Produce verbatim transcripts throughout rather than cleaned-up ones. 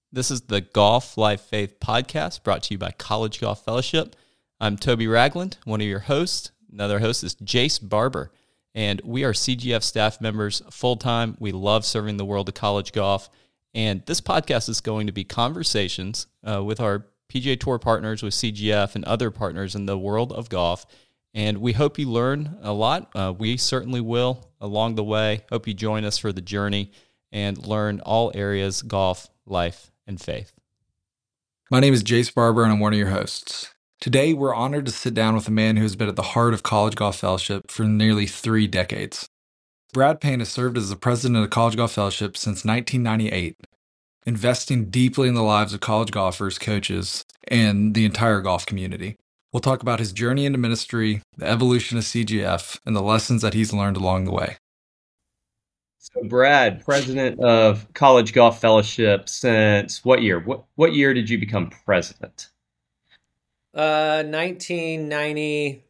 This is the Golf Life Faith podcast brought to you by College Golf Fellowship. I'm Toby Ragland, one of your hosts. Another host is Jace Barber, and we are C G F staff members full-time. We love serving the world of college golf, and this podcast is going to be conversations uh, with our P G A Tour partners, with C G F and other partners in the world of golf, and we hope you learn a lot. Uh, we certainly will along the way. Hope you join us for the journey and learn all areas golf, life, and faith. My name is Jace Barber, and I'm one of your hosts. Today, we're honored to sit down with a man who has been at the heart of College Golf Fellowship for nearly three decades. Brad Payne has served as the president of College Golf Fellowship since nineteen ninety-eight, investing deeply in the lives of college golfers, coaches, and the entire golf community. We'll talk about his journey into ministry, the evolution of C G F, and the lessons that he's learned along the way. So Brad, president of College Golf Fellowship since what year? What what year did you become president? Uh, nineteen ninety.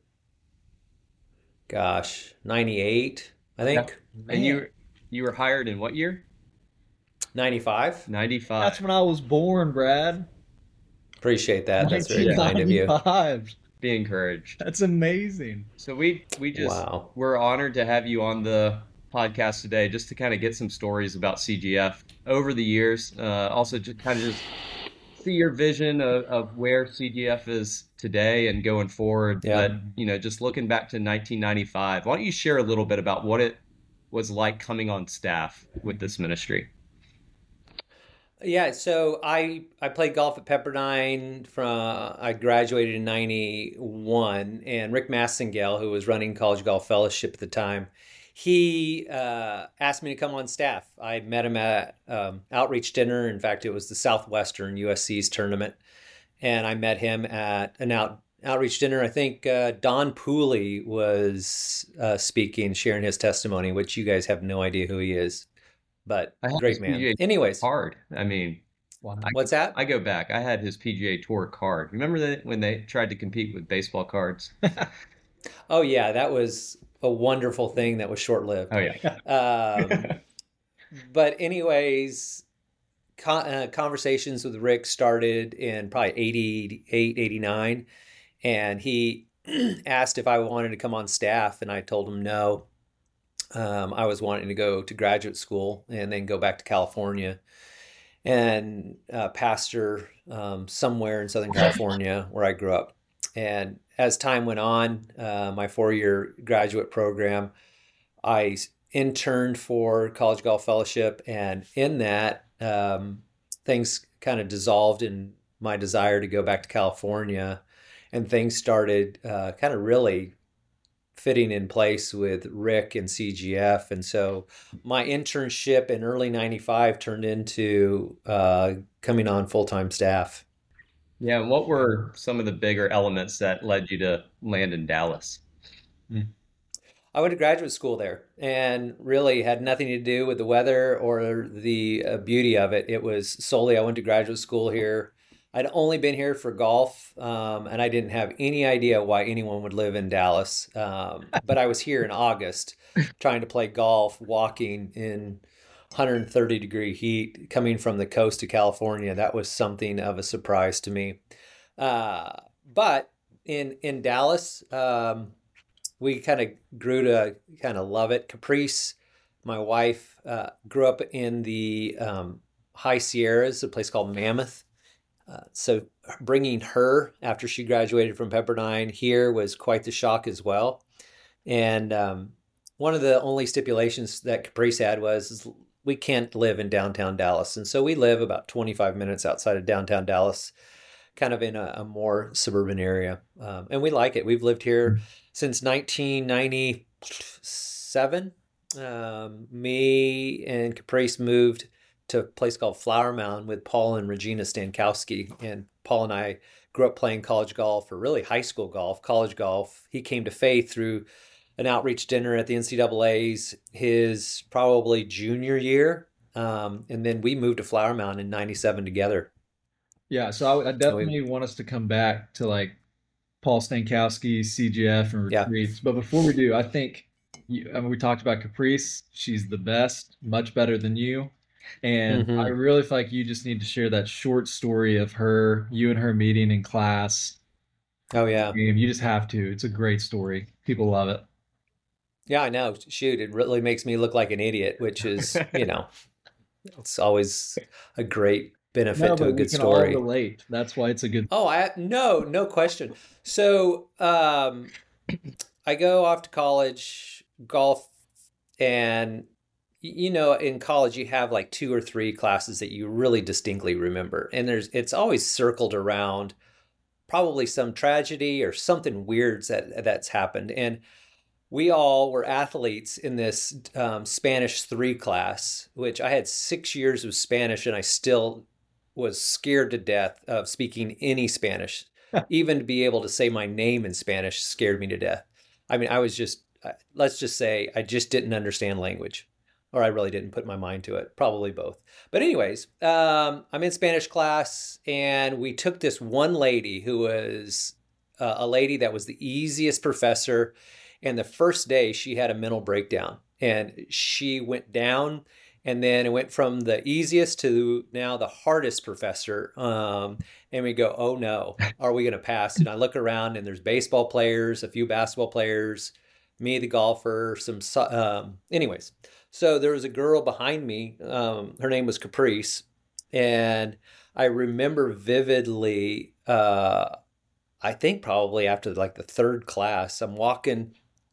Gosh, ninety-eight, I think. Okay. And you you were hired in what year? ninety-five. ninety-five. That's when I was born, Brad. Appreciate that. That's very kind of you. nineteen ninety-five. Be encouraged. That's amazing. So we we just Wow. we're honored to have you on the podcast today, just to kind of get some stories about C G F over the years. Uh, also, just kind of just see your vision of, of where C G F is today and going forward. Yeah. But you know, just looking back to nineteen ninety-five, why don't you share a little bit about what it was like coming on staff with this ministry? Yeah, so I I played golf at Pepperdine from I graduated in ninety-one, and Rick Massengale, who was running College Golf Fellowship at the time, he uh, asked me to come on staff. I met him at um, outreach dinner. In fact, it was the Southwestern U S C's tournament, and I met him at an out outreach dinner. I think uh, Don Pooley was uh, speaking, sharing his testimony, which you guys have no idea who he is. But I had great his man. P G A Anyways, card. I mean, Wow. I, what's that? I go back. I had his P G A Tour card. Remember that when they tried to compete with baseball cards? Oh yeah, that was a wonderful thing that was short-lived. Oh yeah. Um, but anyways, con- uh, conversations with Rick started in probably eighty-eight, eighty-nine, and he asked if I wanted to come on staff, and I told him no. Um, I was wanting to go to graduate school and then go back to California and uh, pastor um, somewhere in Southern California where I grew up. And as time went on, uh, my four-year graduate program, I interned for College Golf Fellowship, and in that, um, things kind of dissolved in my desire to go back to California, and things started uh, kind of really fitting in place with Rick and C G F. And so my internship in early ninety-five turned into uh, coming on full-time staff. Yeah, and what were some of the bigger elements that led you to land in Dallas? I went to graduate school there and really had nothing to do with the weather or the uh, beauty of it. It was solely I went to graduate school here. I'd only been here for golf, um, and I didn't have any idea why anyone would live in Dallas. Um, but I was here in August trying to play golf, walking in one hundred thirty degree heat, coming from the coast of California. That was something of a surprise to me. Uh, but in in Dallas, um, we kind of grew to kind of love it. Caprice, my wife, uh, grew up in the um, High Sierras, a place called Mammoth. Uh, so bringing her after she graduated from Pepperdine here was quite the shock as well. And um, one of the only stipulations that Caprice had was is we can't live in downtown Dallas. And so we live about twenty-five minutes outside of downtown Dallas, kind of in a, a more suburban area. Um, and we like it. We've lived here since nineteen ninety-seven. Um, me and Caprice moved to a place called Flower Mound with Paul and Regina Stankowski. And Paul and I grew up playing college golf, or really high school golf, college golf. He came to faith through an outreach dinner at the N C double A's his probably junior year. Um, and then we moved to Flower Mound in ninety-seven together. Yeah, so I, I definitely want us to come back to like Paul Stankowski, C G F, and Yeah. retreats. But before we do, I think you, I mean, we talked about Caprice. She's the best, much better than you. And Mhm. I really feel like you just need to share that short story of her, you and her meeting in class. Oh yeah. You just have to. It's a great story. People love it. Yeah, I know. Shoot, it really makes me look like an idiot, which is, you know, it's always a great benefit No, to a but we good can all story. relate. That's why it's a good. Oh, I no, no question. So, um, I go off to college, golf, and y- you know, in college you have like two or three classes that you really distinctly remember, and there's it's always circled around probably some tragedy or something weird that that's happened. And we all were athletes in this um, Spanish three class, which I had six years of Spanish, and I still was scared to death of speaking any Spanish. Even to be able to say my name in Spanish scared me to death. I mean, I was just, let's just say, I just didn't understand language, or I really didn't put my mind to it. Probably both. But, anyways, um, I'm in Spanish class, and we took this one lady who was uh, a lady that was the easiest professor. And the first day she had a mental breakdown, and she went down, and then it went from the easiest to now the hardest professor. Um, and we go, oh no, are we going to pass? And I look around, and there's baseball players, a few basketball players, me, the golfer, some, um, anyways. So there was a girl behind me. Um, her name was Caprice. And I remember vividly, uh, I think probably after like the third class, I'm walking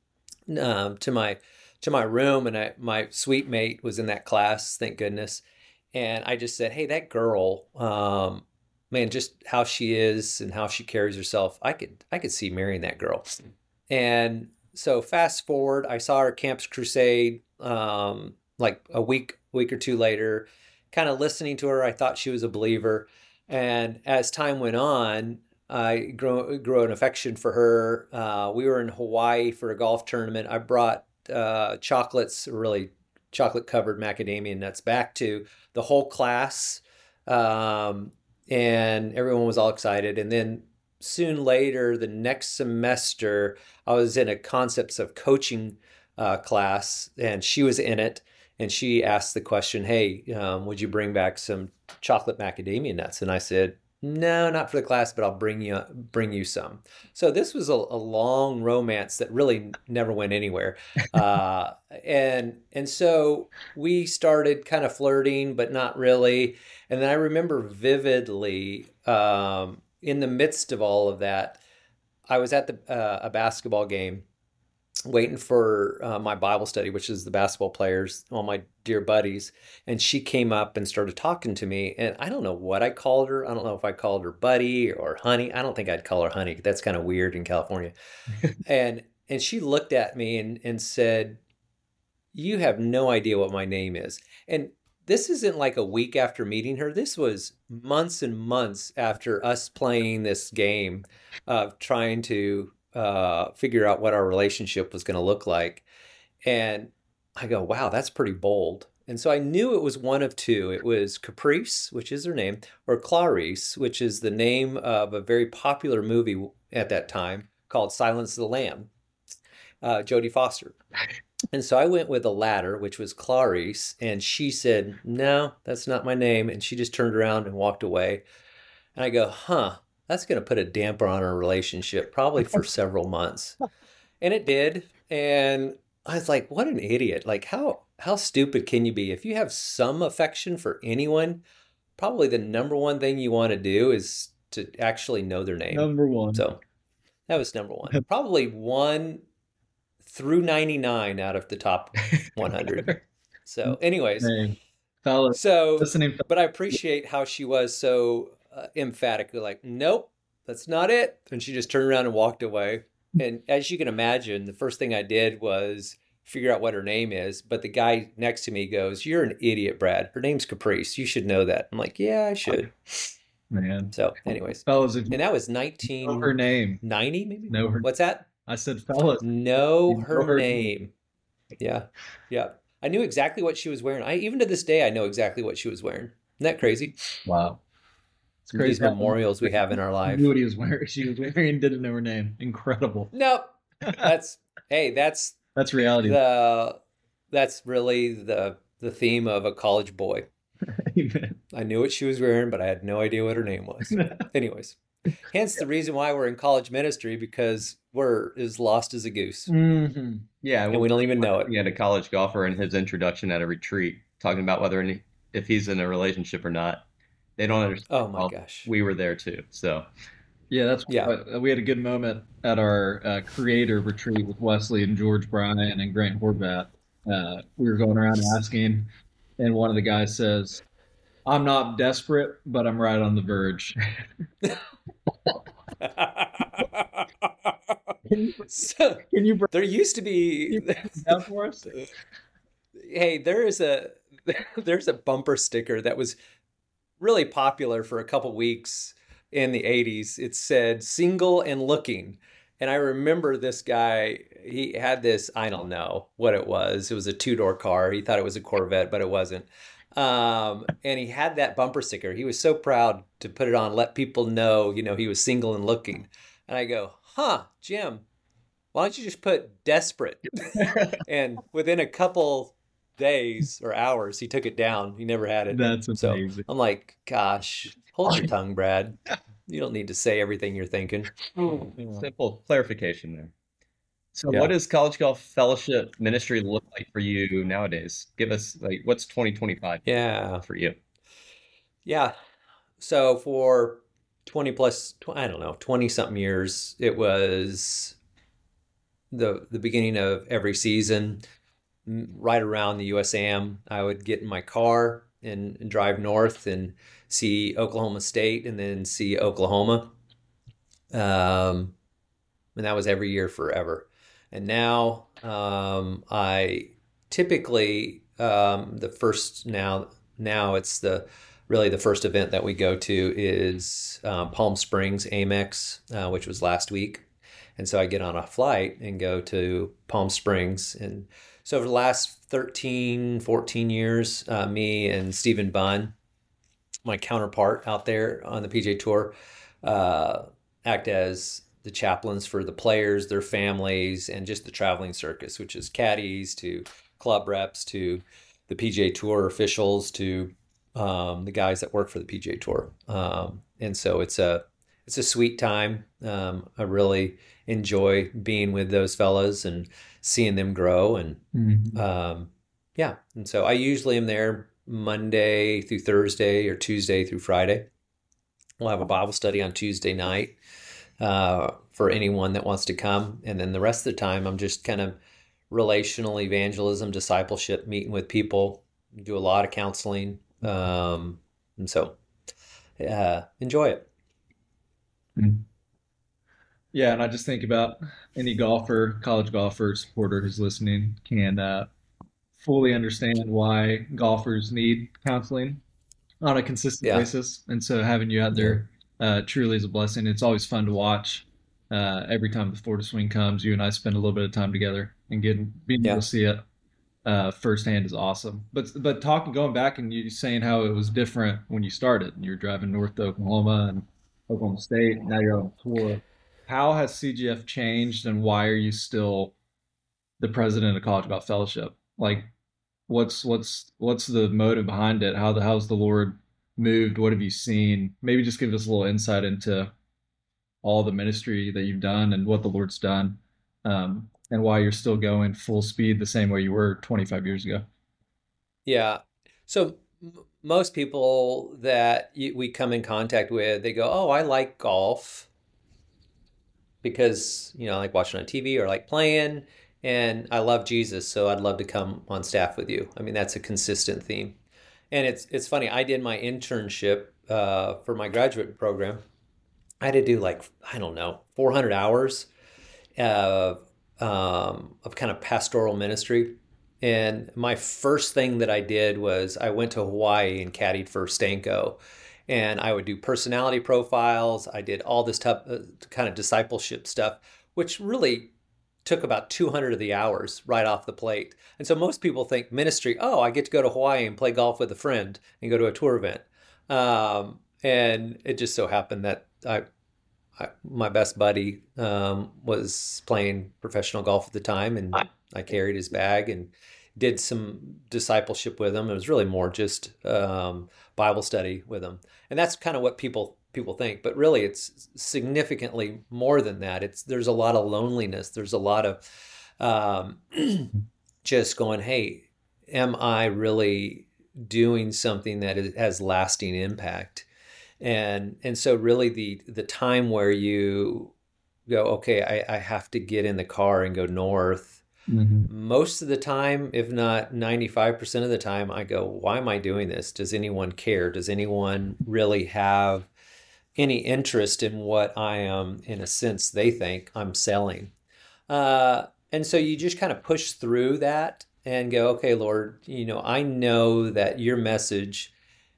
um, to my to my room, and I, my suite mate was in that class, thank goodness. And I just said, "Hey, that girl, um, man, just how she is and how she carries herself, I could I could see marrying that girl." And so fast forward, I saw her at Campus Crusade, um, like a week week or two later. Kind of listening to her, I thought she was a believer. And as time went on, I grew, grew an affection for her. Uh, we were in Hawaii for a golf tournament. I brought uh, chocolates, really chocolate covered macadamia nuts, back to the whole class. Um, and everyone was all excited. And then soon later, the next semester, I was in a concepts of coaching uh, class, and she was in it. And she asked the question, hey, um, would you bring back some chocolate macadamia nuts? And I said, no, not for the class, but I'll bring you bring you some. So this was a, a long romance that really never went anywhere, uh, and and so we started kind of flirting, but not really. And then I remember vividly, um, in the midst of all of that, I was at the uh, a basketball game, waiting for uh, my Bible study, which is the basketball players, all my dear buddies. And she came up and started talking to me. And I don't know what I called her. I don't know if I called her buddy or honey. I don't think I'd call her honey. That's kind of weird in California. and and she looked at me and, and said, you have no idea what my name is. And this isn't like a week after meeting her. This was months and months after us playing this game of trying to Uh, figure out what our relationship was going to look like. And I go, wow, that's pretty bold. And so I knew it was one of two. It was Caprice, which is her name, or Clarice, which is the name of a very popular movie at that time called Silence of the Lamb, uh, Jodie Foster. And so I went with the latter, which was Clarice. And she said, no, that's not my name. And she just turned around and walked away. And I go, huh. That's going to put a damper on our relationship probably for several months. And it did. And I was like, what an idiot. Like, how how stupid can you be? If you have some affection for anyone, probably the number one thing you want to do is to actually know their name. Number one. So that was number one. Probably one through ninety-nine out of the top one hundred. So anyways, hey, fellas, so, listening. But I appreciate how she was so Uh, emphatically like, nope, that's not it. And she just turned around and walked away. And as you can imagine, the first thing I did was figure out what her name is. But the guy next to me goes, you're an idiot, Brad. Her name's Caprice. You should know that. I'm like, yeah, I should. Man. So anyways, fellas, and that was nineteen know her name. ninety maybe? Know her. What's that? I said, fellas. Know her, know her name. name. Yeah. Yeah. I knew exactly what she was wearing. I even to this day, I know exactly what she was wearing. Isn't that crazy? Wow. It's crazy. These memorials we have in our life. Knew what he was wearing. She was wearing and didn't know her name. Incredible. Nope. That's hey, that's that's reality. The that's really the the theme of a college boy. Amen. I knew what she was wearing, but I had no idea what her name was. Anyways, hence the reason why we're in college ministry, because we're as lost as a goose. Mm-hmm. Yeah, and we don't even know it. He had a college golfer in his introduction at a retreat talking about whether any, if he's in a relationship or not. They don't understand. Oh my well, gosh. We were there too. So yeah, that's yeah. Uh, we had a good moment at our uh, creator retreat with Wesley and George Bryan and Grant Horvat. Uh, we were going around asking, and one of the guys says, "I'm not desperate, but I'm right on the verge." So Can you there used to be that for us? Hey, there is a there's a bumper sticker that was really popular for a couple weeks in the eighties. It said "single and looking." And I remember this guy, he had this, I don't know what it was. It was a two-door car. He thought it was a Corvette, but it wasn't. Um, and he had that bumper sticker. He was so proud to put it on, let people know, you know, he was single and looking. And I go, huh, Jim, why don't you just put desperate? And within a couple days or hours, he took it down. He never had it. That's amazing. So I'm like, gosh, hold your tongue, Brad. You don't need to say everything you're thinking. Simple clarification there. So Yeah. what does College Golf Fellowship ministry look like for you nowadays? Give us, like, what's twenty twenty-five Yeah. for you? Yeah. So for twenty plus, tw- I don't know, twenty something years, it was the the beginning of every season, m- right around the U S A M. I would get in my car and, and drive north and see Oklahoma State and then see Oklahoma. Um, and that was every year forever. And now um, I typically um, the first now now it's the really the first event that we go to is um, Palm Springs Amex, uh, which was last week. And so I get on a flight and go to Palm Springs. And so for the last thirteen, fourteen years, uh, me and Stephen Bunn, my counterpart out there on the P G A Tour, uh, act as the chaplains for the players, their families, and just the traveling circus, which is caddies to club reps to the P G A Tour officials to um, the guys that work for the P G A Tour. Um, and so it's a it's a sweet time. Um, I really enjoy being with those fellas and seeing them grow. And Mm-hmm. um, yeah, and so I usually am there Monday through Thursday or Tuesday through Friday. We'll have a Bible study on Tuesday night uh, for anyone that wants to come. And then the rest of the time, I'm just kind of relational evangelism, discipleship, meeting with people, do a lot of counseling. Um, and so uh, enjoy it. Yeah, and I just think about any golfer, college golfer, supporter who's listening can uh, fully understand why golfers need counseling on a consistent Yeah. basis. And so having you out there uh, truly is a blessing. It's always fun to watch. Uh, every time the Florida Swing comes, you and I spend a little bit of time together, and getting being Yeah. able to see it uh, firsthand is awesome. But but talking, going back and you saying how it was different when you started. You were driving north to Oklahoma and Oklahoma State. Now you're on tour. How has C G F changed, and why are you still the president of College Golf Fellowship? Like, what's what's what's the motive behind it? How the how's the Lord moved? What have you seen? Maybe just give us a little insight into all the ministry that you've done and what the Lord's done, um, and why you're still going full speed the same way you were twenty-five years ago. Yeah. So m- most people that you, we come in contact with, they go, "Oh, I like golf because, you know, I like watching on T V or I like playing, and I love Jesus, so I'd love to come on staff with you." I mean, that's a consistent theme. And it's it's funny. I did my internship uh, for my graduate program. I had to do like, I don't know, four hundred hours of um, of kind of pastoral ministry. And my first thing that I did was I went to Hawaii and caddied for Stanko. And I would do personality profiles. I did all this type, uh, kind of discipleship stuff, which really took about two hundred of the hours right off the plate. And so most people think ministry, oh, I get to go to Hawaii and play golf with a friend and go to a tour event. Um, and it just so happened that I, I my best buddy um, was playing professional golf at the time, and I carried his bag and did some discipleship with them. It was really more just um, Bible study with them. And that's kind of what people people think, but really it's significantly more than that. It's there's a lot of loneliness. There's a lot of um, just going, hey, am I really doing something that is, has lasting impact? And and so really the the time where you go, okay, I, I have to get in the car and go north. Mm-hmm. Most of the time, if not ninety-five percent of the time, I go, why am I doing this? Does anyone care? Does anyone really have any interest in what I am, in a sense, they think I'm selling? Uh, and so you just kind of push through that and go, okay, Lord, you know, I know that your message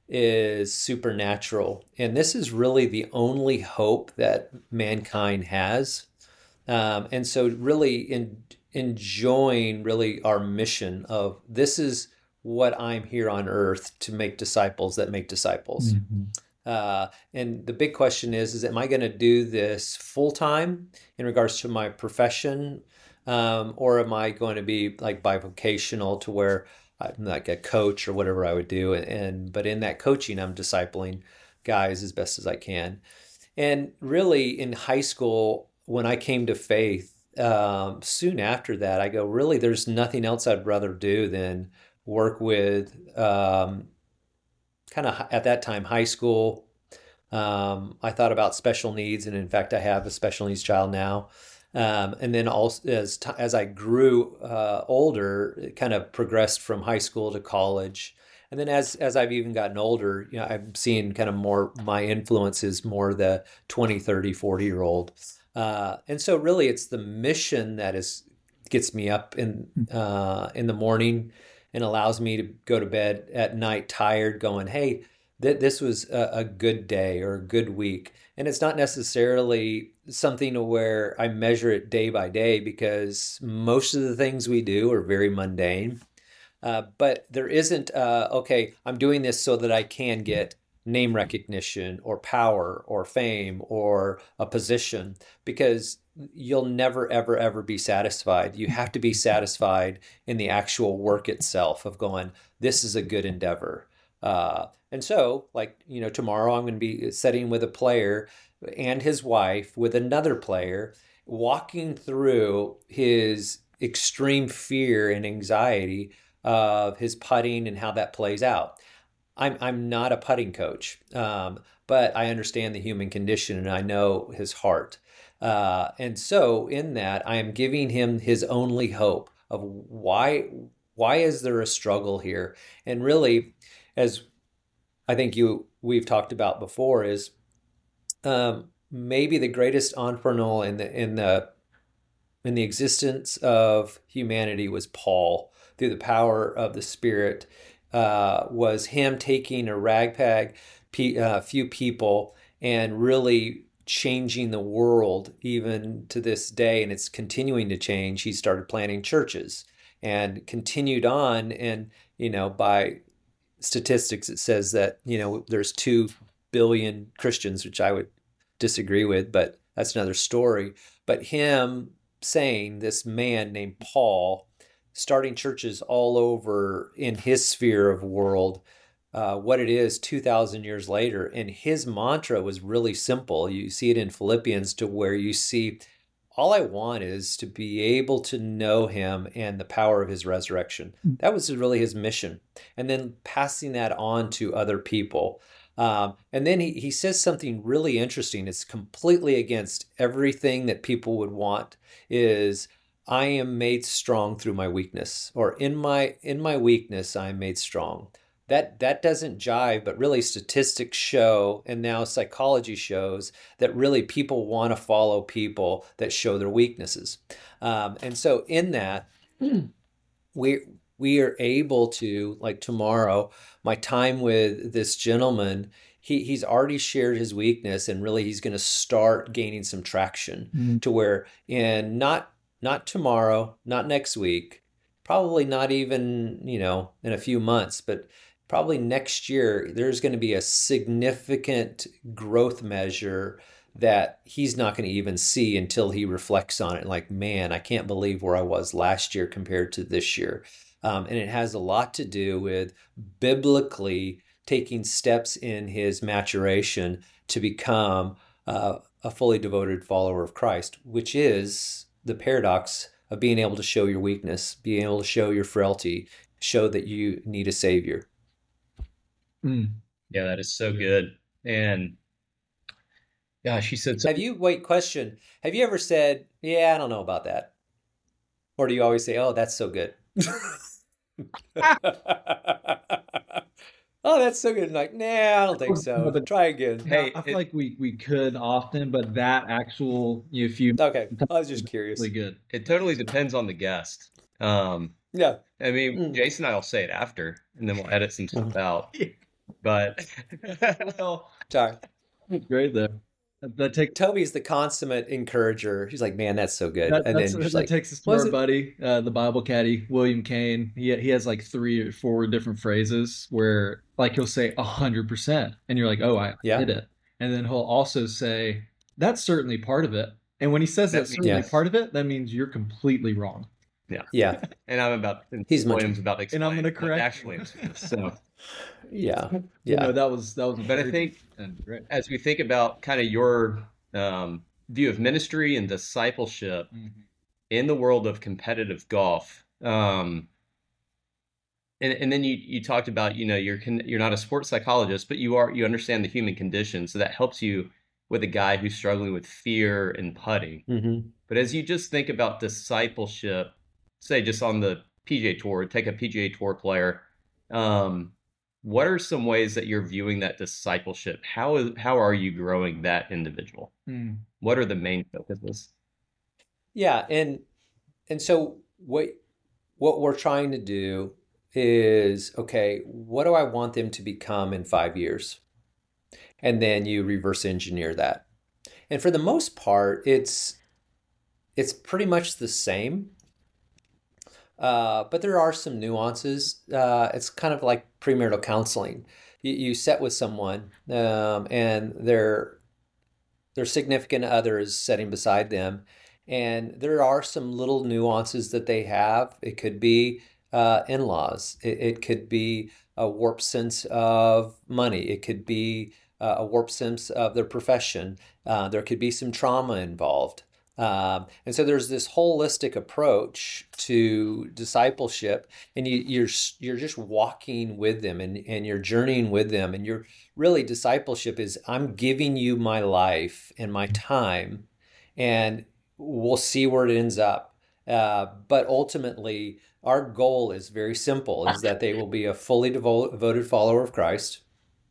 is supernatural. And this is really the only hope that mankind has. Um, and so really in, enjoying really our mission of this is what I'm here on earth to make disciples that make disciples. Mm-hmm. Uh, and the big question is, is am I going to do this full time in regards to my profession? Um, or am I going to be like bivocational to where I'm like a coach or whatever I would do? And, and but in that coaching, I'm discipling guys as best as I can. And really in high school, when I came to faith, um, soon after that, I go, really, there's nothing else I'd rather do than work with um, kind of at that time, high school. Um, I thought about special needs. And in fact, I have a special needs child now. Um, and then also as t- as I grew uh, older, it kind of progressed from high school to college. And then as as I've even gotten older, you know, I'm seeing kind of more, my influence is more the twenty, thirty, forty year old. Uh, and so really it's the mission that is gets me up in uh, in the morning and allows me to go to bed at night tired going, hey, th- this was a, a good day or a good week. And it's not necessarily something where I measure it day by day because most of the things we do are very mundane. Uh, but there isn't, uh, okay, I'm doing this so that I can get name recognition or power or fame or a position, because you'll never, ever, ever be satisfied. You have to be satisfied in the actual work itself of going, this is a good endeavor. Uh, and so, like, you know, tomorrow I'm going to be sitting with a player and his wife with another player, walking through his extreme fear and anxiety of his putting and how that plays out. I'm I'm not a putting coach, um, but I understand the human condition and I know his heart. Uh, and so in that, I am giving him his only hope of why why is there a struggle here? And really, as I think you we've talked about before, is um, maybe the greatest entrepreneur in the in the in the existence of humanity was Paul, through the power of the Spirit. Uh, was him taking a ragtag pe- uh, few people and really changing the world even to this day, and it's continuing to change. He started planting churches and continued on, and you know, by statistics it says that, you know, there's two billion Christians, which I would disagree with, but that's another story. But him saying, this man named Paul starting churches all over in his sphere of world, uh, what it is two thousand years later. And his mantra was really simple. You see it in Philippians, to where you see, all I want is to be able to know him and the power of his resurrection. That was really his mission. And then passing that on to other people. Um, and then he, he says something really interesting. It's completely against everything that people would want, is I am made strong through my weakness, or in my in my weakness, I am made strong. That that doesn't jive, but really statistics show, and now psychology shows, that really people want to follow people that show their weaknesses. Um, and so in that, we we are able to, like tomorrow, my time with this gentleman, he he's already shared his weakness, and really he's going to start gaining some traction mm-hmm. to where in not Not tomorrow, not next week, probably not even, you know, in a few months, but probably next year, there's going to be a significant growth measure that he's not going to even see until he reflects on it. Like, man, I can't believe where I was last year compared to this year. Um, and it has a lot to do with biblically taking steps in his maturation to become uh, a fully devoted follower of Christ, which is the paradox of being able to show your weakness, being able to show your frailty, show that you need a savior. Mm. Yeah, that is so good. And gosh, she said so. Have you, wait, question. Have you ever said, yeah, I don't know about that? Or do you always say, oh, that's so good? Oh, that's so good. Like, nah, I don't think so. But try again. Hey, I feel it- like we we could often, but that actual, if you Okay, I was just curious. really good. It totally depends on the guest. Um, Yeah. I mean, Mm. Jason and I will say it after, and then we'll edit some stuff out. But Well, Sorry. great there. That, that takes Toby's the consummate encourager. He's like, man, that's so good. that, and that's, then that she's like, takes us to "Was our it?" buddy, uh, the Bible caddy, William Kane. He he has like three or four different phrases where like he'll say a hundred percent, and you're like, oh, I Yeah. did it. And then he'll also say that's certainly part of it. And when he says That that's certainly means- part of it, that means you're completely wrong. Yeah. and I'm about He's much- Williams about to explain And I'm gonna what correct actually you. is. So, Yeah. You Yeah. know, that was that was. but I very- think and great. as we think about kind of your um, view of ministry and discipleship Mhm. in the world of competitive golf, um, and and then you you talked about, you know, you're con- you're not a sports psychologist, but you are you understand the human condition, so that helps you with a guy who's struggling with fear and putting. Mm-hmm. But as you just think about discipleship, say just on the P G A Tour, take a P G A Tour player, um, what are some ways that you're viewing that discipleship? How is how are you growing that individual? Mm. What are the main focuses? Yeah, and and so what what we're trying to do is, okay, what do I want them to become in five years? And then you reverse engineer that. And for the most part, it's it's pretty much the same. Uh, but there are some nuances. Uh, it's kind of like premarital counseling. You, you sit with someone, um, and their their significant other is sitting beside them, and there are some little nuances that they have. It could be uh, in-laws. It, it could be a warped sense of money. It could be uh, a warped sense of their profession. Uh, there could be some trauma involved. Um, and so there's this holistic approach to discipleship, and you, you're you're just walking with them, and, and you're journeying with them, and you're really, discipleship is, I'm giving you my life and my time, and we'll see where it ends up. Uh, but ultimately, our goal is very simple: is that they will be a fully devo- devoted follower of Christ.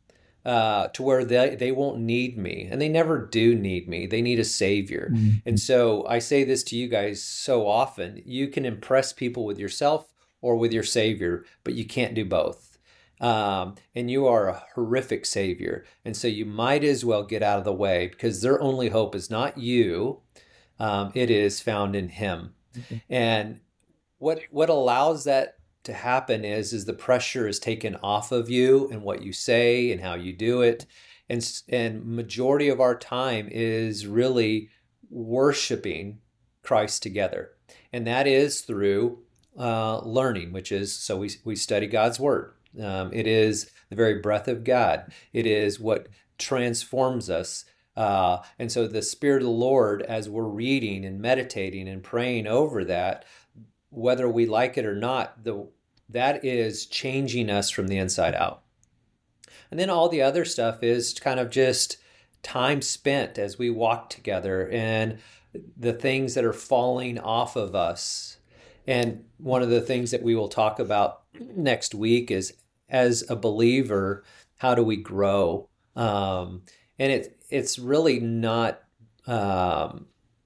Uh, to where they, they won't need me, and they never do need me. They need a savior. Mm-hmm. And so I say this to you guys so often: you can impress people with yourself or with your savior, but you can't do both. Um, and you are a horrific savior. And so you might as well get out of the way, because their only hope is not you. Um, it is found in him. Mm-hmm. And what, what allows that to happen is is the pressure is taken off of you and what you say and how you do it, and and majority of our time is really worshiping Christ together, and that is through uh, learning, which is, so we we study God's word. Um, it is the very breath of God. It is what transforms us. Uh, and so the Spirit of the Lord, as we're reading and meditating and praying over that, whether we like it or not, the that is changing us from the inside out. And then all the other stuff is kind of just time spent as we walk together, and the things that are falling off of us. And one of the things that we will talk about next week is, as a believer, how do we grow? Um, and it it's really not um,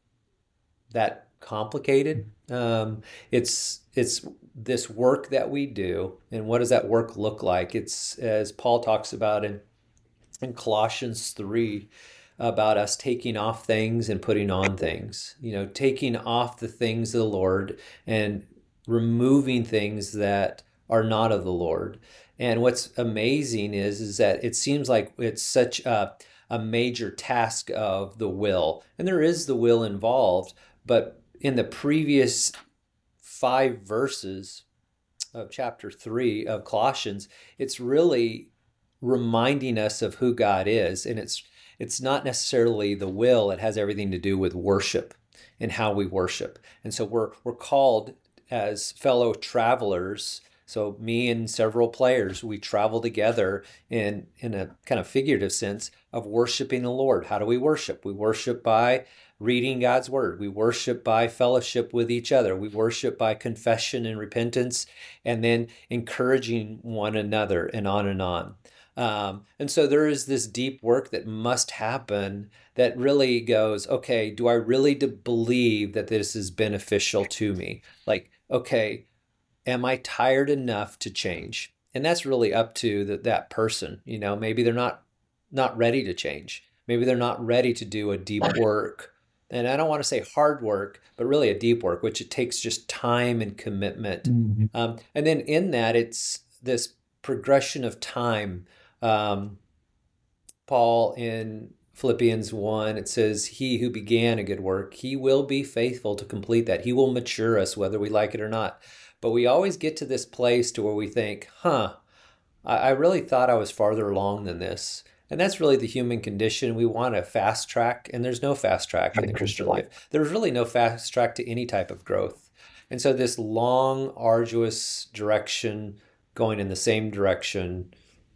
that complicated. Um, it's it's this work that we do, and what does that work look like? It's, as Paul talks about in in Colossians three, about us taking off things and putting on things. You know, taking off the things of the Lord and removing things that are not of the Lord. And what's amazing is is that it seems like it's such a a major task of the will, and there is the will involved, but in the previous five verses, of chapter three of Colossians, it's really reminding us of who God is. And it's it's not necessarily the will, it has everything to do with worship and how we worship. And so we're we're called as fellow travelers. So me and several players, we travel together in, in a kind of figurative sense of worshiping the Lord. How do we worship? We worship by reading God's word. We worship by fellowship with each other. We worship by confession and repentance, and then encouraging one another, and on and on. Um, and so there is this deep work that must happen that really goes, okay, do I really do believe that this is beneficial to me? Like, okay, am I tired enough to change? And that's really up to the, that person. You know, maybe they're not not ready to change. Maybe they're not ready to do a deep work. And I don't want to say hard work, but really a deep work, which it takes just time and commitment. Mm-hmm. Um, and then in that, it's this progression of time. Um, Paul in Philippians one, it says, he who began a good work, he will be faithful to complete that. He will mature us, whether we like it or not. But we always get to this place to where we think, huh, I, I really thought I was farther along than this. And that's really the human condition. We want a fast track, and there's no fast track in the Christian life. There's really no fast track to any type of growth. And so this long, arduous direction, going in the same direction,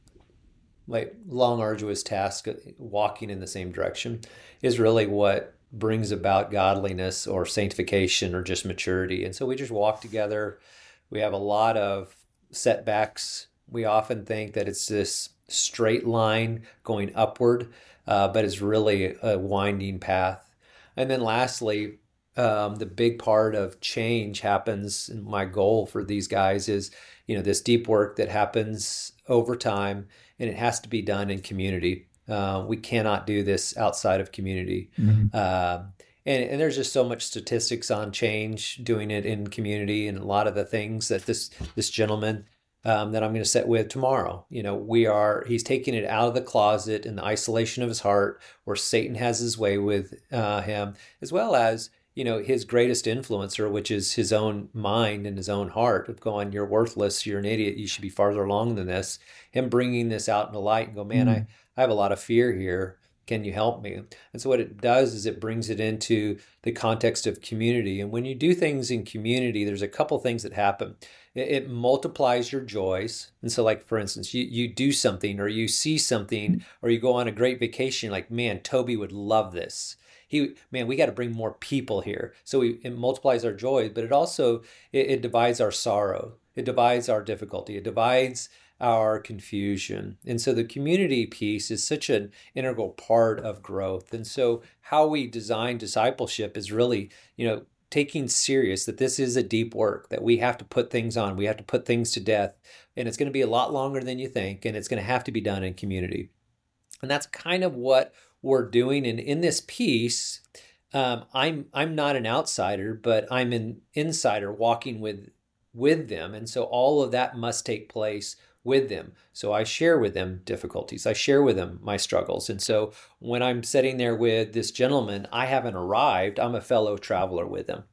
like long, arduous task, walking in the same direction, is really what brings about godliness or sanctification or just maturity. And so we just walk together. We have a lot of setbacks. We often think that it's this straight line going upward, uh, but it's really a winding path. And then lastly, um, the big part of change happens, and my goal for these guys is, you know, this deep work that happens over time, and it has to be done in community. Uh, we cannot do this outside of community. Mm-hmm. Uh, and, and there's just so much statistics on change, doing it in community, and a lot of the things that this this gentleman um, that I'm going to sit with tomorrow, you know, we are, he's taking it out of the closet in the isolation of his heart, where Satan has his way with uh, him, as well as, you know, his greatest influencer, which is his own mind and his own heart, of going, you're worthless, you're an idiot, you should be farther along than this. Him bringing this out in the light and go, man, mm-hmm. I, I have a lot of fear here. Can you help me? And so what it does is it brings it into the context of community. And when you do things in community, there's a couple things that happen. It, it multiplies your joys. And so, like, for instance, you, you do something, or you see something, or you go on a great vacation, like, man, Toby would love this. He, man, we got to bring more people here. So we, it multiplies our joy, but it also, it, it divides our sorrow. It divides our difficulty. It divides our confusion. And so the community piece is such an integral part of growth. And so how we design discipleship is really, you know, taking serious that this is a deep work, that we have to put things on, we have to put things to death, and it's going to be a lot longer than you think, and it's going to have to be done in community. And that's kind of what we're doing. And in this piece, um, I'm I'm not an outsider, but I'm an insider walking with with them. And so all of that must take place with them. So I share with them difficulties. I share with them my struggles. And so when I'm sitting there with this gentleman, I haven't arrived. I'm a fellow traveler with him.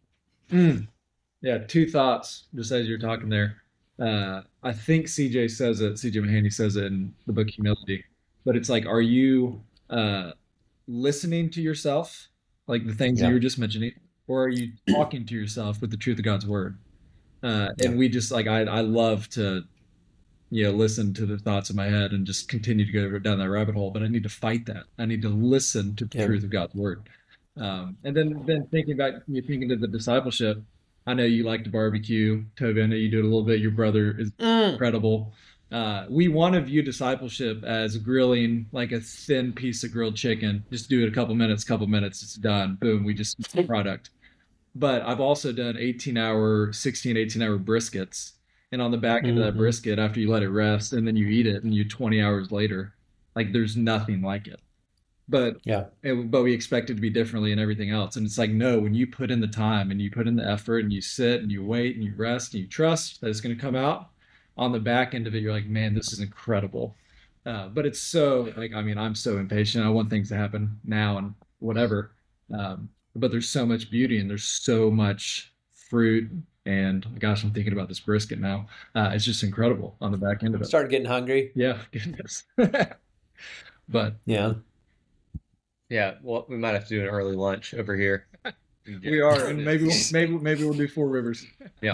Mm. Yeah, two thoughts just as you're talking there. Uh, I think C J says it, C J Mahaney says it in the book Humility, but it's like, are you uh, listening to yourself, like the things yeah. that you were just mentioning, or are you talking to yourself with the truth of God's word? Uh, yeah. And we just like, I, I love to, you know, listen to the thoughts in my head and just continue to go down that rabbit hole. But I need to fight that. I need to listen to the yeah. truth of God's word. Um, and then, then thinking about you thinking of the discipleship. I know you like to barbecue, Toby. I know you do it a little bit. Your brother is mm. incredible. Uh, we want to view discipleship as grilling like a thin piece of grilled chicken. Just do it a couple minutes, couple minutes, it's done. Boom, we just product. But I've also done eighteen hour, sixteen, eighteen hour briskets. And on the back end mm-hmm. of that brisket, after you let it rest and then you eat it and you twenty hours later, like there's nothing like it. But yeah, it, but we expect it to be differently and everything else. And it's like, no, when you put in the time and you put in the effort and you sit and you wait and you rest and you trust that it's going to come out, on the back end of it, you're like, man, this is incredible. Uh, but it's so, like, I mean, I'm so impatient. I want things to happen now and whatever. Um, but there's so much beauty and there's so much fruit And gosh, I'm thinking about this brisket now. Uh, it's just incredible on the back end of it. Started getting hungry. Yeah, goodness. But Yeah. Yeah, well, we might have to do an early lunch over here. we are, and maybe we'll, maybe maybe we'll do Four Rivers. Yeah.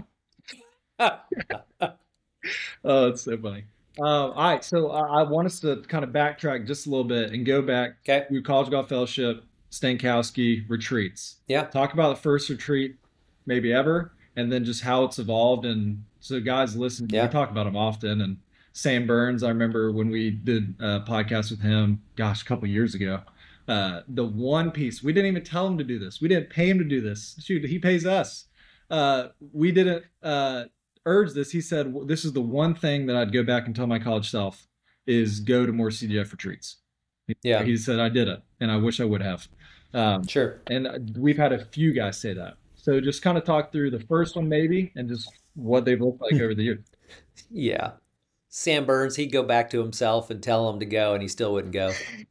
Oh, it's so funny. Um, all right, so I, I want us to kind of backtrack just a little bit and go back Okay. to College Golf Fellowship, Stankowski retreats. Yeah. Talk about the first retreat, maybe ever, and then just how it's evolved. And so, guys, listen, Yeah. we talk about him often. And Sam Burns, I remember when we did a podcast with him, gosh, a couple years ago. Uh, the one piece, we didn't even tell him to do this. We didn't pay him to do this. Shoot, he pays us. Uh, we didn't uh, urge this. He said, this is the one thing that I'd go back and tell my college self is go to more C G F retreats. Yeah. He said, I did it, and I wish I would have. Um, Sure. and we've had a few guys say that. So just kind of talk through the first one maybe and just what they've looked like over the years. Yeah. Sam Burns, he'd go back to himself and tell him to go, and he still wouldn't go.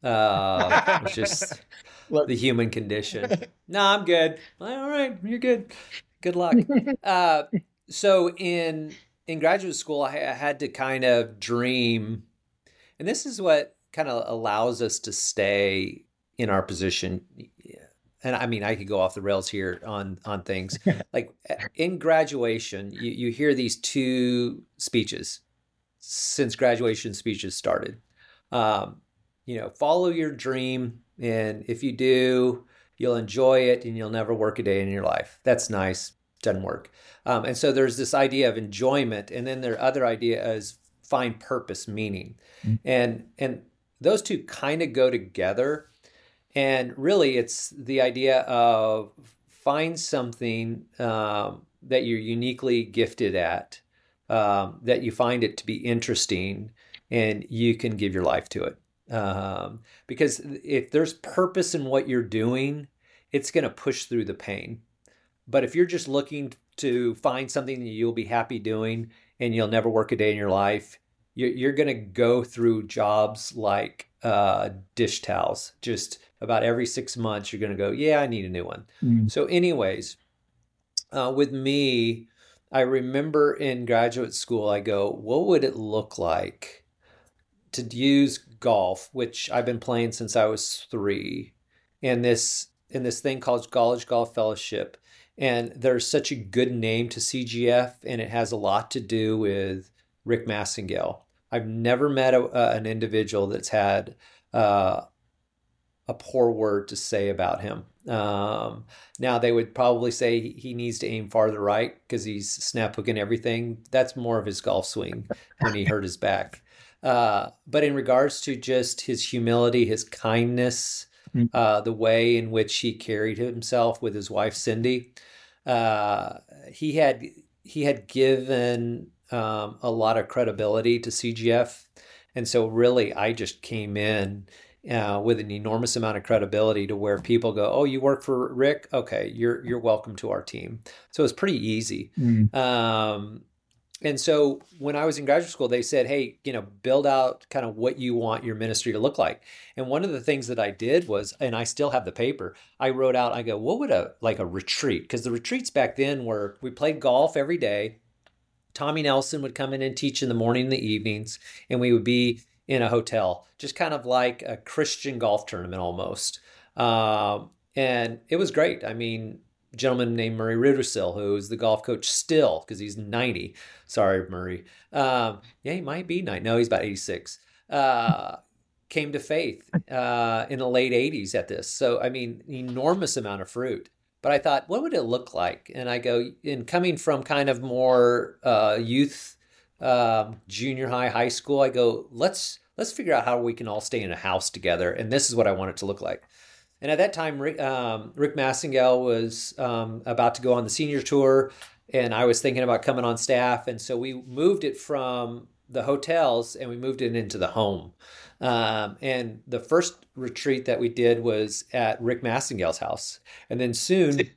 Uh, it's just the human condition. No, I'm good. All right, you're good. Good luck. Uh, so in in graduate school, I, I had to kind of dream, and this is what kind of allows us to stay in our position. And I mean, I could go off the rails here on on things. Like in graduation, you, you hear these two speeches since graduation speeches started. Um, you know, follow your dream, and if you do, you'll enjoy it and you'll never work a day in your life. That's nice. Doesn't work. Um, and so there's this idea of enjoyment, and then their other idea is find purpose, meaning. Mm-hmm. And and those two kind of go together. And really, it's the idea of find something um, that you're uniquely gifted at, um, that you find it to be interesting, and you can give your life to it. Um, because if there's purpose in what you're doing, it's going to push through the pain. But if you're just looking to find something that you'll be happy doing and you'll never work a day in your life, you're, you're going to go through jobs like uh, dish towels. Just about every six months, you're going to go, yeah, I need a new one. Mm. So anyways, uh, with me, I remember in graduate school, I go, what would it look like to use golf, which I've been playing since I was three, in this in this thing called College Golf Fellowship. And there's such a good name to C G F, and it has a lot to do with Rick Massengale. I've never met a, uh, an individual that's had uh, a poor word to say about him. Um, now, they would probably say he needs to aim farther right because he's snap hooking everything. That's more of his golf swing when he hurt his back. Uh, but in regards to just his humility, his kindness, uh, the way in which he carried himself with his wife, Cindy, uh, he had he had given um, a lot of credibility to C G F. And so really, I just came in uh, with an enormous amount of credibility to where people go, oh, you work for Rick? Okay, you're you're welcome to our team. So it's pretty easy. Mm. Um, and so when I was in graduate school, they said, hey, you know, build out kind of what you want your ministry to look like. And one of the things that I did was, and I still have the paper, I wrote out, I go, what would a, like a retreat? Because the retreats back then were, we played golf every day. Tommy Nelson would come in and teach in the morning and the evenings, and we would be in a hotel, just kind of like a Christian golf tournament almost. Um, and it was great. I mean, a gentleman named Murray Rudersill, who's the golf coach still, because he's ninety. Sorry, Murray. Um, yeah, he might be ninety. No, he's about eighty-six. Uh, came to faith uh, in the late eighties at this. So, I mean, enormous amount of fruit. But I thought, what would it look like? And I go, in coming from kind of more uh, youth, um, junior high, high school, I go, let's let's figure out how we can all stay in a house together. And this is what I want it to look like. And at that time, Rick, um, Rick Massengale was um, about to go on the senior tour, and I was thinking about coming on staff. And so we moved it from the hotels and we moved it into the home. Um, and the first retreat that we did was at Rick Massengale's house. And then soon,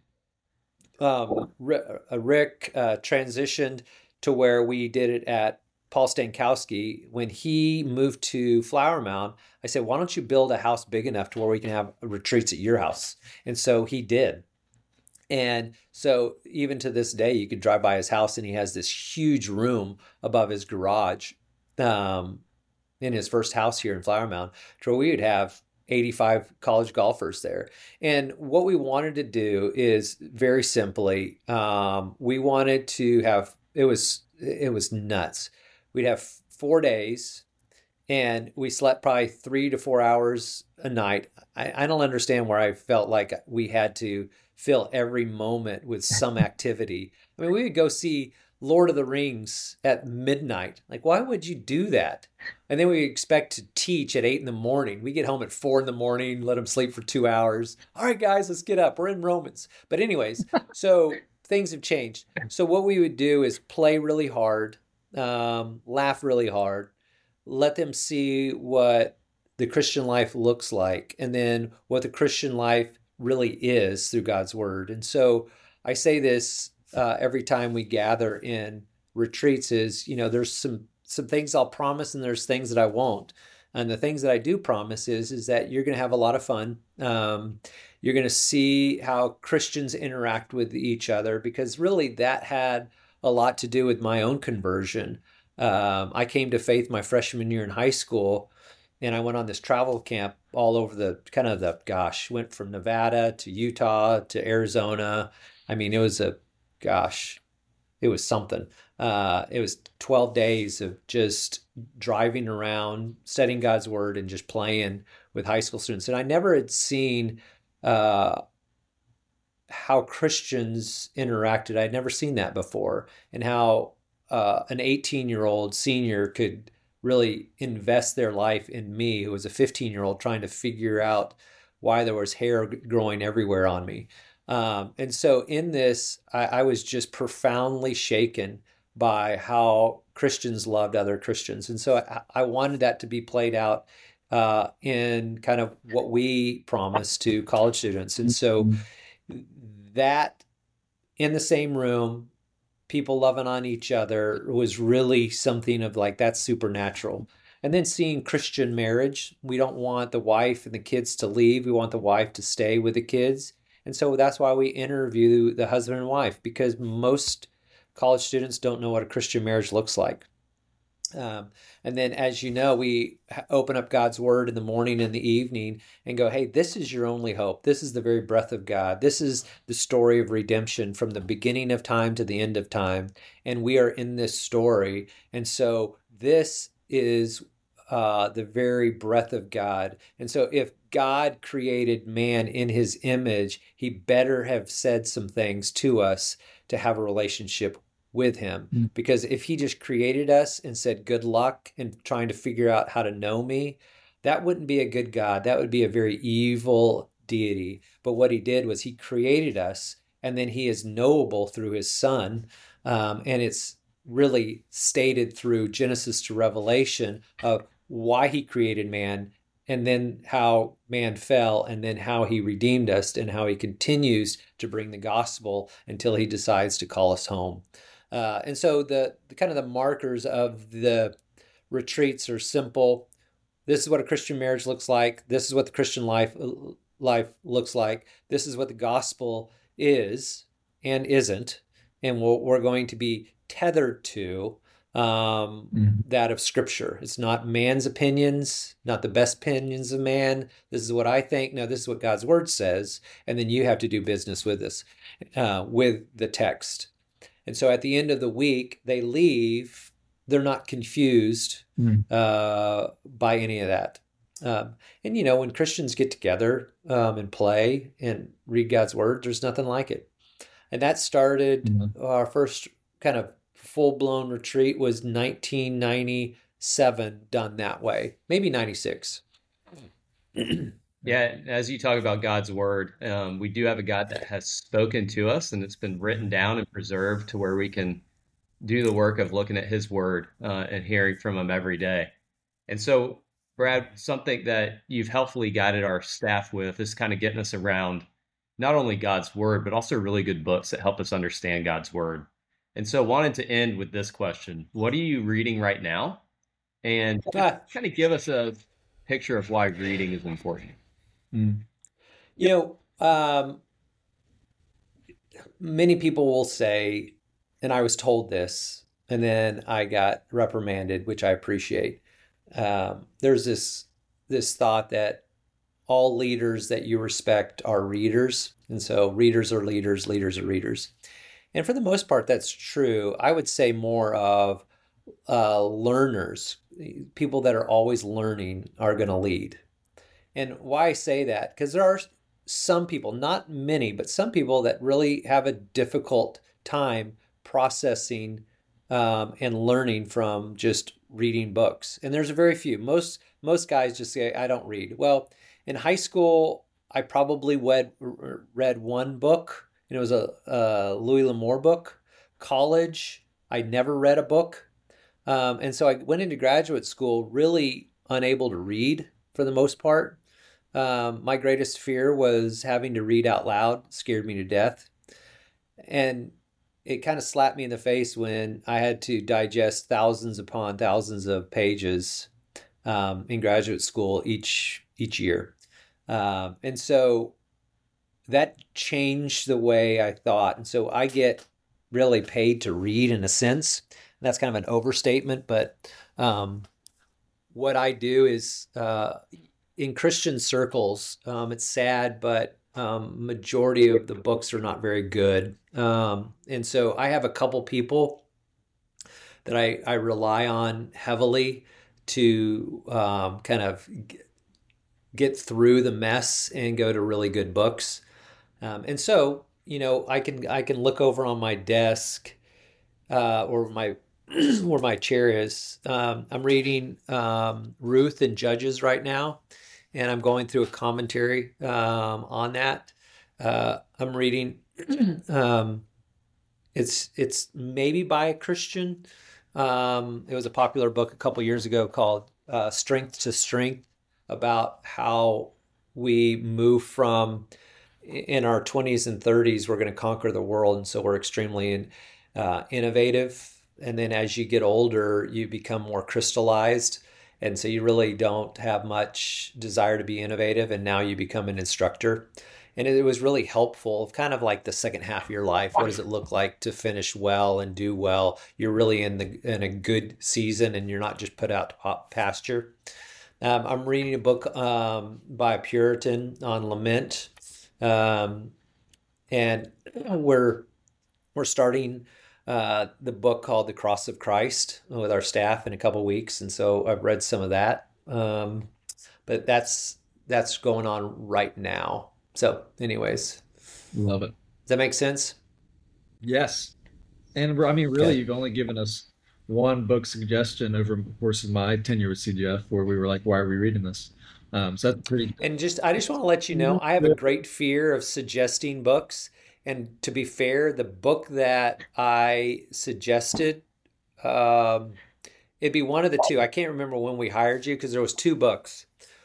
um, Rick uh, transitioned to where we did it at Paul Stankowski. When he moved to Flower Mound, I said, why don't you build a house big enough to where we can have retreats at your house? And so he did. And so even to this day, you could drive by his house and he has this huge room above his garage, um, in his first house here in Flower Mound, where we would have eighty-five college golfers there. And what we wanted to do is very simply, um, we wanted to have, it was, it was nuts. We'd have four days and we slept probably three to four hours a night. I, I don't understand where I felt like we had to fill every moment with some activity. I mean, we would go see Lord of the Rings at midnight. Like, why would you do that? And then we expect to teach at eight in the morning. We get home at four in the morning, let them sleep for two hours. All right, guys, let's get up. We're in Romans. But anyways, so things have changed. So what we would do is play really hard, um, laugh really hard, let them see what the Christian life looks like, and then what the Christian life really is through God's word. And so I say this uh, every time we gather in retreats is, you know, there's some some things I'll promise and there's things that I won't. And the things that I do promise is, is that you're going to have a lot of fun. Um, you're going to see how Christians interact with each other, because really that had a lot to do with my own conversion. Um, I came to faith my freshman year in high school, and I went on this travel camp all over the kind of the, gosh, went from Nevada to Utah to Arizona. I mean, it was a, gosh, it was something. Uh, it was twelve days of just driving around, studying God's word, and just playing with high school students. And I never had seen uh, how Christians interacted. I'd never seen that before, and how uh, an eighteen-year-old senior could really invest their life in me, who was a fifteen-year-old trying to figure out why there was hair growing everywhere on me. Um, and so in this, I, I was just profoundly shaken by how Christians loved other Christians. And so I, I wanted that to be played out uh, in kind of what we promise to college students. And so that in the same room, people loving on each other was really something of like, that's supernatural. And then seeing Christian marriage, we don't want the wife and the kids to leave. We want the wife to stay with the kids. And so that's why we interview the husband and wife, because most college students don't know what a Christian marriage looks like. Um, and then, as you know, we open up God's word in the morning and the evening and go, hey, this is your only hope. This is the very breath of God. This is the story of redemption from the beginning of time to the end of time. And we are in this story. And so this is uh, the very breath of God. And so if God created man in his image, he better have said some things to us to have a relationship with him. Mm. Because if he just created us and said good luck in trying to figure out how to know me, that wouldn't be a good God. That would be a very evil deity. But what he did was he created us, and then he is knowable through his son. Um, and it's really stated through Genesis to Revelation of why he created man, and then how man fell, and then how he redeemed us, and how he continues to bring the gospel until he decides to call us home. Uh, and so the, the kind of the markers of the retreats are simple. This is what a Christian marriage looks like. This is what the Christian life life looks like. This is what the gospel is and isn't. And what we're going to be tethered to um, mm. that of Scripture. It's not man's opinions, not the best opinions of man. This is what I think. No, this is what God's word says. And then you have to do business with this, uh, with the text. And so at the end of the week, they leave. They're not confused mm. uh, by any of that. Um, and, you know, when Christians get together um, and play and read God's word, there's nothing like it. And that started, mm-hmm. our first kind of full-blown retreat was nineteen ninety-seven, done that way, maybe ninety-six. Yeah, as you talk about God's word, um, we do have a God that has spoken to us, and it's been written down and preserved to where we can do the work of looking at his word uh, and hearing from him every day. And so, Brad, something that you've helpfully guided our staff with is kind of getting us around not only God's word, but also really good books that help us understand God's word. And so wanted to end with this question. What are you reading right now? And kind of give us a picture of why reading is important. Mm. You know, um, many people will say, and I was told this, and then I got reprimanded, which I appreciate. Um, there's this this thought that all leaders that you respect are readers. And so readers are leaders, leaders are readers. And for the most part, that's true. I would say more of uh, learners, people that are always learning are going to lead. And why I say that? Because there are some people, not many, but some people that really have a difficult time processing um, and learning from just reading books. And there's a very few. Most most guys just say, I don't read. Well, in high school, I probably read, read one book, and it was a, a Louis L'Amour book. College, I never read a book. Um, and so I went into graduate school really unable to read for the most part. Um, my greatest fear was having to read out loud, scared me to death. And it kind of slapped me in the face when I had to digest thousands upon thousands of pages um, in graduate school each each year. Um, and so that changed the way I thought. And so I get really paid to read in a sense. And that's kind of an overstatement, but um, what I do is uh, in Christian circles, um, it's sad, but um, majority of the books are not very good. Um, and so I have a couple people that I, I rely on heavily to um, kind of get through the mess and go to really good books. Um, and so, you know, I can I can look over on my desk uh, or my where my chair is. Um, I'm reading um, Ruth and Judges right now, and I'm going through a commentary um, on that. Uh, I'm reading. um, it's it's maybe by a Christian. Um, it was a popular book a couple years ago called uh, Strength to Strength, about how we move from in our twenties and thirties, we're going to conquer the world. And so we're extremely in, uh, innovative. And then as you get older, you become more crystallized. And so you really don't have much desire to be innovative. And now you become an instructor. And it was really helpful, kind of like the second half of your life. What does it look like to finish well and do well? You're really in the in a good season and you're not just put out to pasture. Um, I'm reading a book um, by a Puritan on lament. Um, and we're we're starting uh, the book called The Cross of Christ with our staff in a couple weeks. And so I've read some of that. Um, but that's that's going on right now. So anyways. Love it. Does that make sense? Yes. And I mean, really, Okay. you've only given us one book suggestion over the course of my tenure with C G F where we were like, why are we reading this? Um, so that's pretty. And just, I just want to let you know, I have a great fear of suggesting books. And to be fair, the book that I suggested, um, it'd be one of the two. I can't remember when we hired you because there was two books.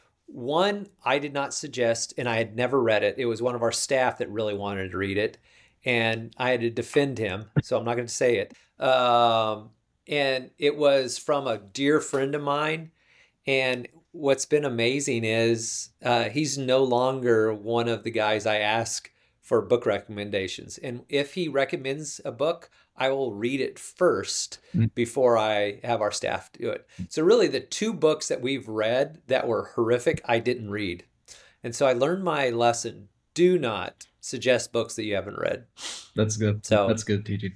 One I did not suggest, and I had never read it. It was one of our staff that really wanted to read it, and I had to defend him, so I'm not going to say it. Um, and it was from a dear friend of mine, and what's been amazing is uh, he's no longer one of the guys I ask for book recommendations. And if he recommends a book, I will read it first before I have our staff do it. So really the two books that we've read that were horrific, I didn't read. And so I learned my lesson. Do not suggest books that you haven't read. That's good. So that's good teaching.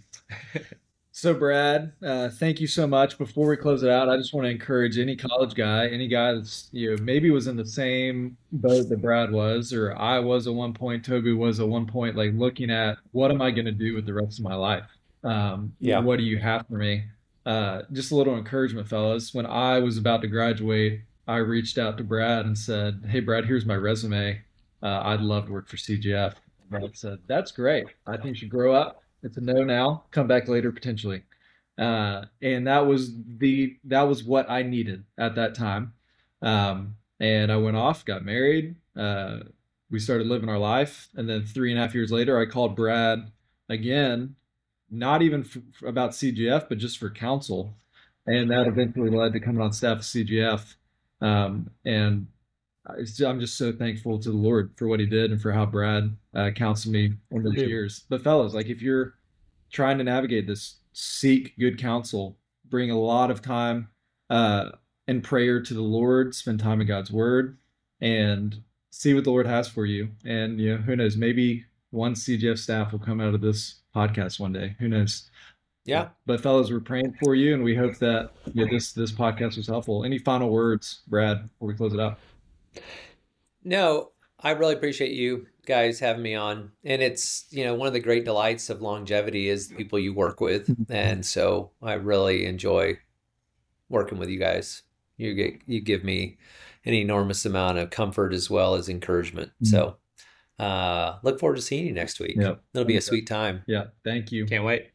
So Brad, uh, thank you so much. Before we close it out, I just want to encourage any college guy, any guy that's, you know, maybe was in the same boat that Brad was, or I was at one point, Toby was at one point, like looking at what am I going to do with the rest of my life? Um, Yeah. What do you have for me? Uh, just a little encouragement, fellas. When I was about to graduate, I reached out to Brad and said, hey, Brad, here's my resume. Uh, I'd love to work for C G F. Brad said, that's great. I think you should grow up. It's a no now. Come back later, potentially. Uh, and that was the that was what I needed at that time. Um, and I went off, got married. Uh, we started living our life. And then three and a half years later, I called Brad again, not even f- about C G F, but just for counsel. And that eventually led to coming on staff at C G F. Um, and I'm just so thankful to the Lord for what he did and for how Brad uh, counseled me in those years. But fellas, like if you're trying to navigate this, seek good counsel, bring a lot of time uh, in prayer to the Lord, spend time in God's word, and see what the Lord has for you. And, you know, who knows, maybe one C G F staff will come out of this podcast one day. Who knows? Yeah. But fellas, we're praying for you, and we hope that you know, this this podcast was helpful. Any final words, Brad, before we close it up? No, I really appreciate you guys having me on. And it's, you know, one of the great delights of longevity is the people you work with. And so I really enjoy working with you guys. You get, you give me an enormous amount of comfort as well as encouragement. Mm-hmm. So uh, look forward to seeing you next week. Yep. It'll be a sweet time. Yeah. Thank you. Can't wait.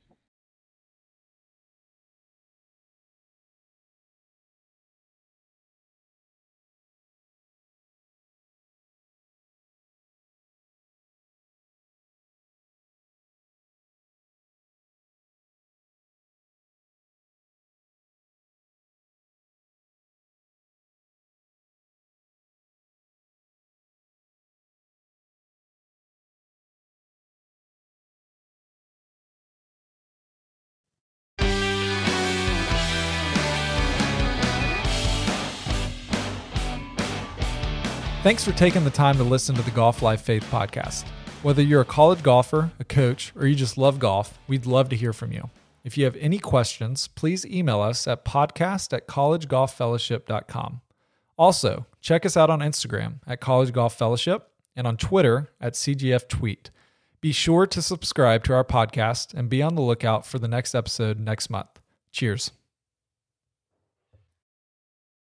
Thanks for taking the time to listen to the Golf Life Faith podcast. Whether you're a college golfer, a coach, or you just love golf, we'd love to hear from you. If you have any questions, please email us at podcast at college golf fellowship dot com. Also, check us out on Instagram at College Golf Fellowship and on Twitter at C G F Tweet. Be sure to subscribe to our podcast and be on the lookout for the next episode next month. Cheers.